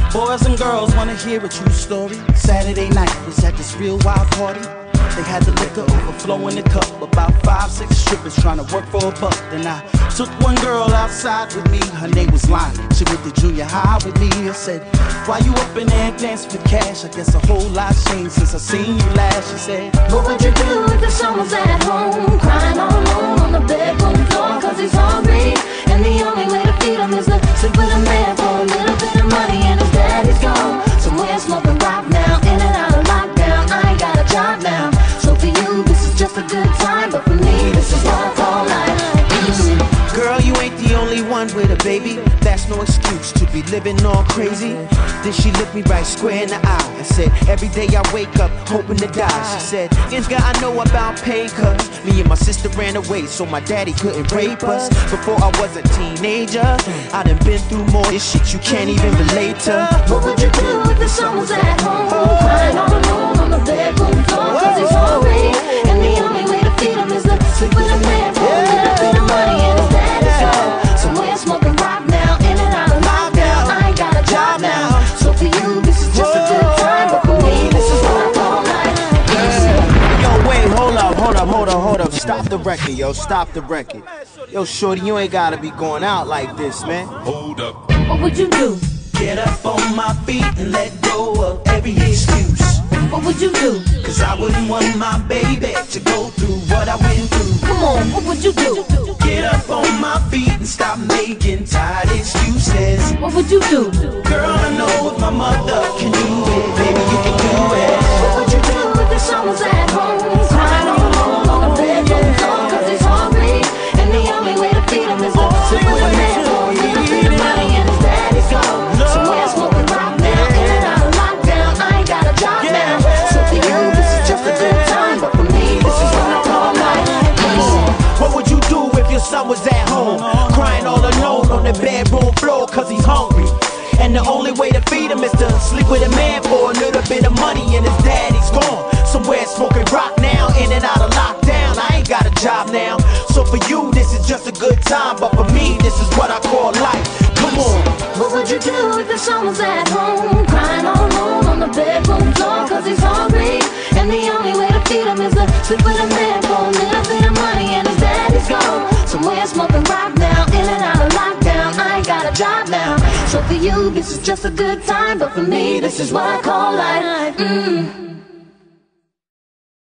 Boys and girls wanna hear a true story. Saturday night was at this real wild party. They had the liquor overflowing the cup. About 5, 6 strippers trying to work for a buck. Then I took one girl outside with me. Her name was Lonnie. She went to junior high with me. I said, why you up in there dancing for cash? I guess a whole lot changed since I seen you last. She said, what would you do if the son was at home, crying all alone on the bedroom floor, cause he's hungry, and the only way to feed him is to sleep with a man for a little bit of money, and his daddy's gone somewhere smoking rock now, in and out of lockdown. I ain't got a job now, so for you this is just a good time, but for me this is what I call life. Girl, you ain't the only one with a baby. That's no excuse to be living all crazy. Then she looked me right square in the eye and said, every day I wake up hoping to die. She said, Inga, I know about pain, cause me and my sister ran away so my daddy couldn't rape us. Before I was a teenager, I done been through more this shit you can't even relate to. What would you do if the son was at home, crying all alone on the bedroom floor, cause he's hungry, and the only way to feed him is to sleep with a man for a little bit of money, and his daddy's gone somewhere smoking rock now, in and out of lockdown. I ain't got a job now, so for you this is just a good time, but for me this is what I call life. Yo, wait, hold up. Stop the record, yo, stop the record. Yo, shorty, you ain't gotta be going out like this, man. Hold up. What would you do? Get up on my feet and let go of every excuse. What would you do? Cause I wouldn't want my baby to go through what I went through. Come on, what would you do? Get up on my feet and stop making tired excuses. What would you do? Girl, I know if my mother can do it, baby, you can do it. What would you do if the son was at home, crying all alone on the bedroom floor, cause he's hungry, and the only way to feed him is to sleep with a man for a little bit of money, and his daddy's gone somewhere smoking rock now, in and out of lockdown. I ain't got a job now, so for you this is just a good time, but for me this is what I call life. What would you do if your son was at home, crying all alone on the bedroom floor cause he's hungry, and the only way to feed him is to sleep with a man for a little bit of money, and his daddy's gone somewhere smoking rock now, in and out of lockdown. I ain't got a job now, so for you this is just a good time, but for me this is what I call life. Come on. What would you do if the son was at home, crying all alone on the bedroom floor, cause he's hungry, and the only way to feed him is to sleep with a man for a little bit of money, and his daddy's gone somewhere smoking rock now, in and out of lockdown. I ain't got a job now, so for you this is just a good time, but for me this is what I call life.